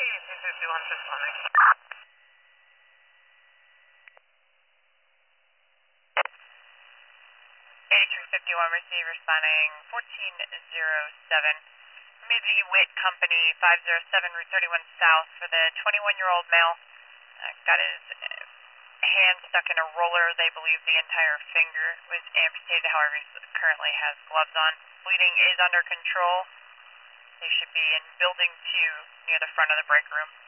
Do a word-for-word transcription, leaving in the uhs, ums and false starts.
two fifty-one responding. eighty-three fifty-one receive responding fourteen oh seven. Midview Wit Company five oh seven Route thirty-one South for the twenty-one-year-old male. Uh, got his uh, hand stuck in a roller. They believe the entire finger was amputated. However, he currently has gloves on. Bleeding is under control. They should be in building two near the front of the break room.